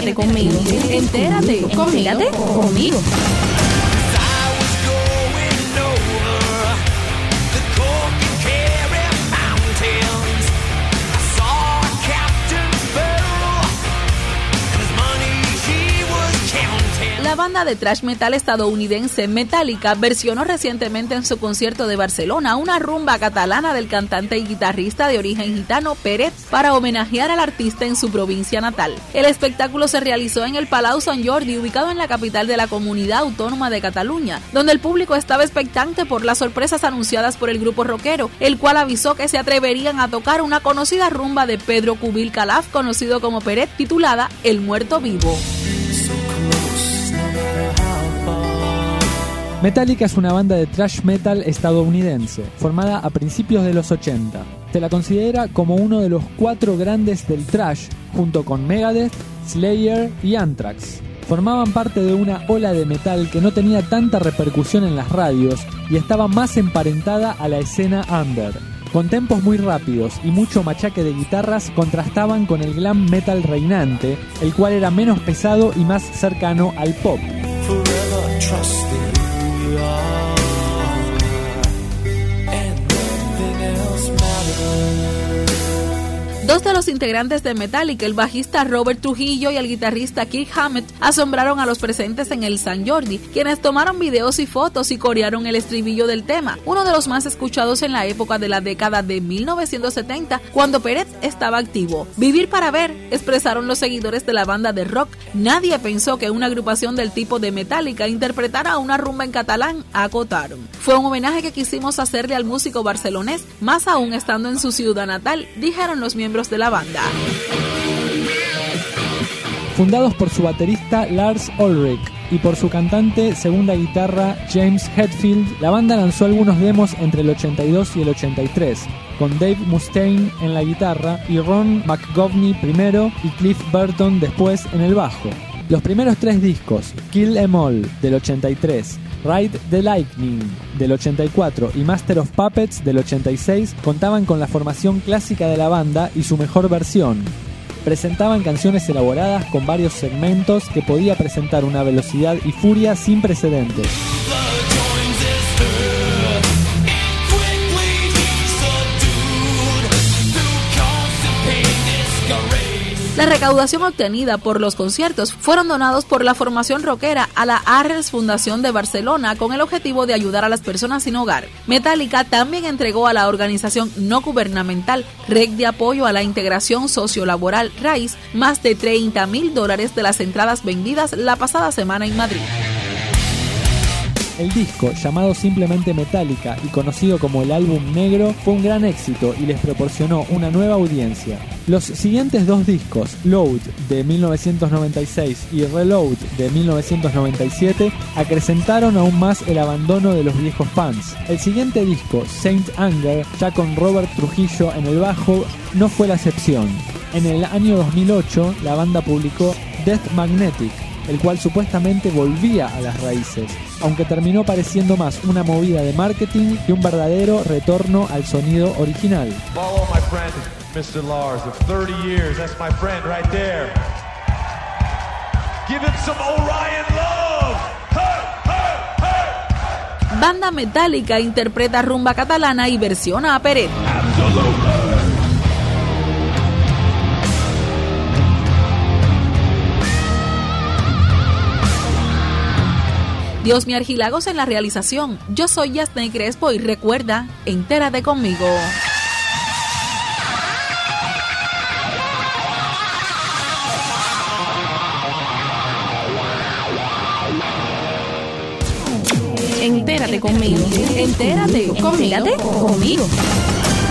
Entérate conmigo. Entérate conmigo. La banda de thrash metal estadounidense Metallica versionó recientemente en su concierto de Barcelona una rumba catalana del cantante y guitarrista de origen gitano Peret para homenajear al artista en su provincia natal. El espectáculo se realizó en el Palau Sant Jordi, ubicado en la capital de la comunidad autónoma de Cataluña, donde el público estaba expectante por las sorpresas anunciadas por el grupo rockero, el cual avisó que se atreverían a tocar una conocida rumba de Pedro Kubil Calaf, conocido como Peret, titulada El Muerto Vivo. Metallica es una banda de thrash metal estadounidense, formada a principios de los 80. Se la considera como uno de los 4 grandes del thrash, junto con Megadeth, Slayer y Anthrax. Formaban parte de una ola de metal que no tenía tanta repercusión en las radios y estaba más emparentada a la escena under. Con tempos muy rápidos y mucho machaque de guitarras contrastaban con el glam metal reinante, el cual era menos pesado y más cercano al pop. Dos de los integrantes de Metallica, el bajista Robert Trujillo y el guitarrista Kirk Hammett, asombraron a los presentes en el Sant Jordi, quienes tomaron videos y fotos y corearon el estribillo del tema, uno de los más escuchados en la época de la década de 1970, cuando Peret estaba activo. Vivir para ver, expresaron los seguidores de la banda de rock. Nadie pensó que una agrupación del tipo de Metallica interpretara una rumba en catalán, acotaron. Fue un homenaje que quisimos hacerle al músico barcelonés, más aún estando en su ciudad natal, dijeron los miembros de la banda. Fundados por su baterista Lars Ulrich y por su cantante segunda guitarra James Hetfield, la banda lanzó algunos demos entre el 82 y el 83, con Dave Mustaine en la guitarra y Ron McGovney primero y Cliff Burton después en el bajo. Los primeros 3 discos, Kill 'Em All del 83, Ride the Lightning del 84 y Master of Puppets del 86, contaban con la formación clásica de la banda y su mejor versión. Presentaban canciones elaboradas con varios segmentos que podía presentar una velocidad y furia sin precedentes. La recaudación obtenida por los conciertos fueron donados por la formación rockera a la Arrels Fundación de Barcelona con el objetivo de ayudar a las personas sin hogar. Metallica también entregó a la organización no gubernamental Red de Apoyo a la Integración Sociolaboral RAIS más de $30,000 de las entradas vendidas la pasada semana en Madrid. El disco, llamado simplemente Metallica y conocido como el álbum negro, fue un gran éxito y les proporcionó una nueva audiencia. Los siguientes 2 discos, Load de 1996 y Reload de 1997, acrecentaron aún más el abandono de los viejos fans. El siguiente disco, Saint Anger, ya con Robert Trujillo en el bajo, no fue la excepción. En el año 2008, la banda publicó Death Magnetic, el cual supuestamente volvía a las raíces, aunque terminó pareciendo más una movida de marketing que un verdadero retorno al sonido original. Follow my friend, Mr. Lars, of 30 years. That's my friend right there. Give him some Orion love. Hey, hey, hey. Banda Metallica interpreta rumba catalana y versiona a Peret. Diosmi Argilagos en la realización. Yo soy Yasney Crespo y recuerda, entérate conmigo. Entérate conmigo. Entérate conmigo.